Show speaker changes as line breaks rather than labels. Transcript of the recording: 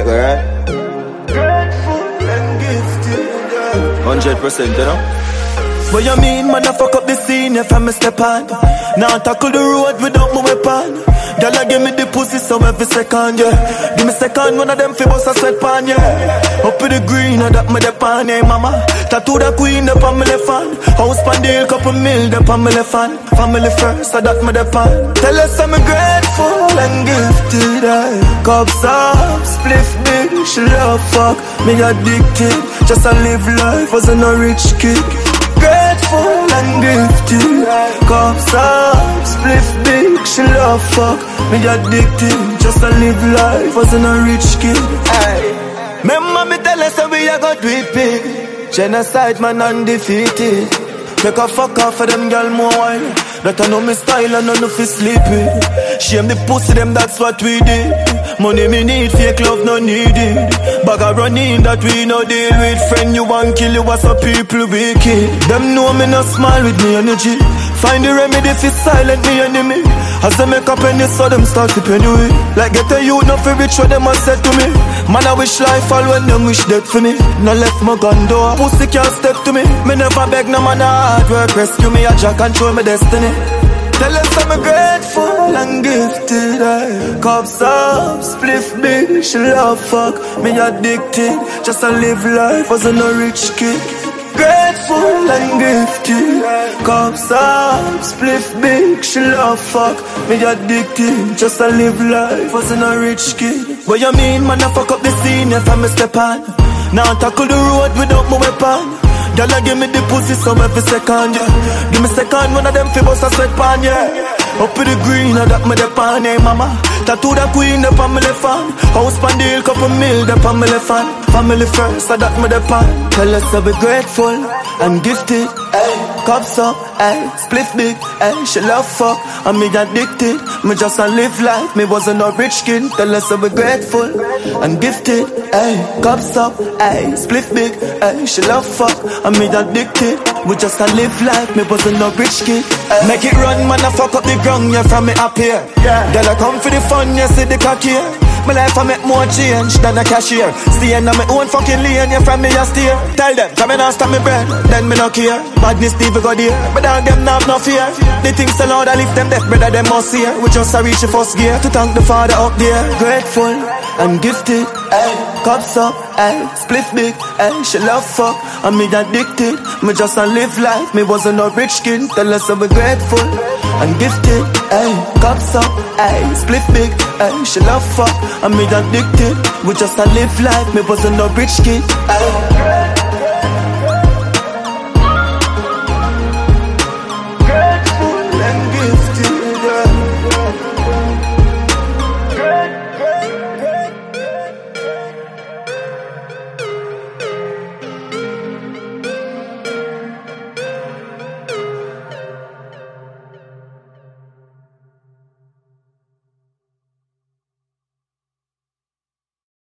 alright?
Grateful and gifted,
100%, you know?
What you mean, man, I fuck up the scene if I step on. Now tackle the road without my weapon. Girl, give me the pussy so every second, yeah. Give me second, one of them fi bust a sweat pan, yeah. Up with the green, and that me the pan, hey mama. Tattoo the queen, up on my left hand. House pan deal, couple mil, up on my left hand. Family first, so that me the pan. Tell us I'm grateful and gifted, cups up, spliff big, she love fuck. Me addicted, just to live life as a rich kid. Grateful and gifted, cups up, spliff big, she love fuck. Me addicted, just to live life as a rich kid. Aye. Remember me tell us that we a got do it big. Genocide man undefeated. Make a fuck off for them girl more wine. That I know me style and none of it sleepy. Shame the pussy them, that's what we did. Money me need, fake love no needed. Bag a running that we no deal with. Friend you want kill you, what's up people wicked. Them know me no smile with me energy. Find the remedy for silent me enemy. As they make up penny so them start to penny away. Like get a youth no fi rich what them a said to me. Man I wish life all when them wish death for me. No left my gun door, pussy can't step to me. Me never beg no man a hard work rescue me. A jack control my destiny. Tell us I'm grateful and gifted, cups up, spliff big, she love fuck. Me addicted, just to live life as a rich kid. Grateful and gifted, cups up, spliff big, she love fuck. Me addicted, just to live life as a rich kid. What you mean, man, I fuck up the scene if I step on. Now tackle the road without my weapon. Girl, give me the pussy some every second, yeah. Give me second, one of them fi bust a sweat pan, yeah. Up with the green, and that me the pan, hey mama. Tattoo the queen, the family fan. House pan deal, couple mil, the family fan. Family first, and that me the pan. Tell us to be grateful and gifted, ay. Cups up, ay. Split big, ay. She love fuck, and me addicted. Me just a live life, me wasn't a rich kid. Tell us to be grateful and gifted, ay. Cups up, ay. Split big, ay. She love fuck, and me addicted. We just a live life, me wasn't no rich kid. Make it run, man, I fuck up the ground, yeah, from me up here. Yeah. Girl, I come for the fun, you see the cock here. My life I make more change than a cashier. Stay in my own fucking lane, yeah, from me a steer. Tell them, come and stop me bread, then me no care. Badness never go there, but dog them not have no fear. They think so loud, I lift them death, brother, them must hear. We just a reach the first gear, to thank the Father up there. Grateful and gifted, ay. Cups up, ay. Split big, ay. She love fuck, and me addicted. Me just a live life, me wasn't no rich kid. Tell us I'm grateful and gifted, ay. Cups up, ay. Split big, ay. She love fuck, and me addicted. We just a live life, me wasn't no rich kid, ay.